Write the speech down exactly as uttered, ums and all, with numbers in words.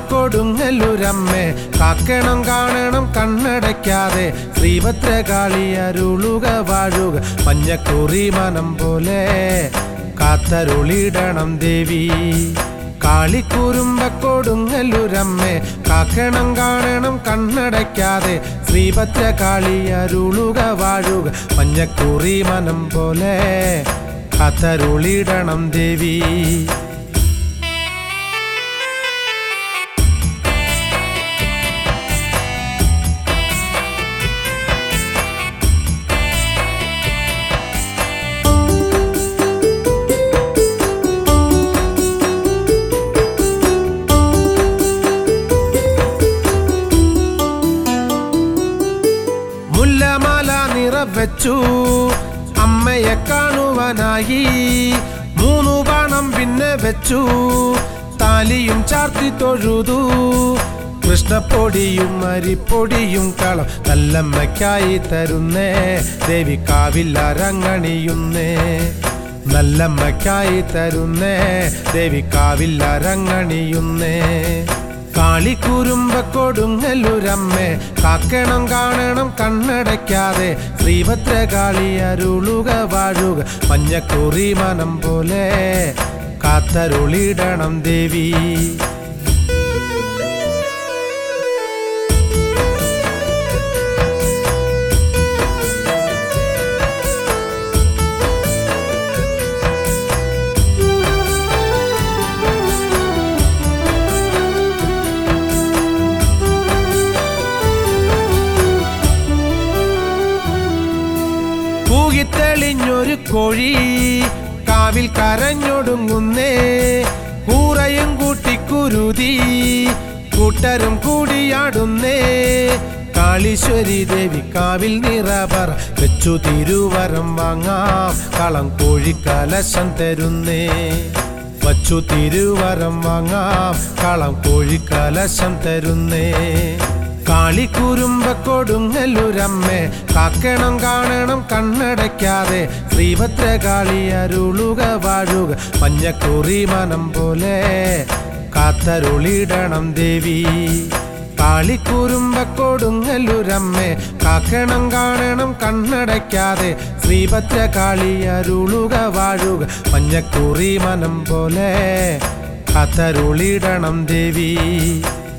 കൊടുങ്ങല്ലൂരമ്മേ കാക്കണം കാണണം കണ്ണടയ്ക്കാതെ ശ്രീഭദ്രകാളി അരുളുക വാഴുക മഞ്ഞക്കുറി മനം പോലെ കാത്തരുളിടണം ദേവി കാളിക്കുറുമ്പ കൊടുങ്ങല്ലൂരമ്മേ കാക്കണം കാണണം കണ്ണടയ്ക്കാതെ ശ്രീഭദ്രകാളി അരുളുക വാഴുക മഞ്ഞക്കുറി മനം പോലെ കാത്തരുളിടണം ദേവി മുല്ലമാല നിറവെച്ചു അമ്മയെ കാണുവാനായി മൂന്നു ബാണം പിന്നെ വെച്ചു താലിയും ചാർത്തി തൊഴുതു കൃഷ്ണപ്പൊടിയും അരിപ്പൊടിയും കളം നല്ലമ്മയ്ക്കായി തരുന്നേ ദേവി കാവില്ലരങ്ങണിയുന്നേ നല്ലമ്മയ്ക്കായി തരുന്നേ ദേവി കാവില്ലരങ്ങണിയുന്നേ കാളിക്കുറുമ്പ കൊടുങ്ങല്ലൂരമ്മേ കാക്കണം കാണണം കണ്ണടയ്ക്കാതെ ശ്രീഭദ്രകാളി അരുളുക വാഴുക മഞ്ഞക്കുറി മനം പോലെ കാത്തരുളിടണം ദേവി തെളിഞ്ഞൊരു കോഴി കാവിൽ കരഞ്ഞൊടുങ്ങുന്നേ കൂറയും കൂട്ടിക്കുരുതി കൂട്ടരും കൂടിയാടുന്നേ കാളീശ്വരി ദേവി കാവിൽ നിറവർ വെച്ചു തിരുവരം വാങ്ങാം കളം കോഴി കലശം തരുന്നേ വച്ചു തിരുവരം വാങ്ങാം കളം കോഴി കലശം തരുന്നേ കാളിക്കുറുമ്പ കൊടുങ്ങല്ലൂരമ്മേ കാക്കണം കാണണം കണ്ണടയ്ക്കാതെ ശ്രീഭദ്രകാളി അരുളുക വാഴുക മഞ്ഞക്കുറി മനം പോലെ കാത്തരുളിടണം ദേവി കാളിക്കുറുമ്പ കൊടുങ്ങല്ലൂരമ്മേ കാക്കണം കാണണം കണ്ണടയ്ക്കാതെ ശ്രീഭദ്രകാളി അരുളുക വാഴുക മഞ്ഞക്കുറി മനം പോലെ കാത്തരുളിടണം ദേവി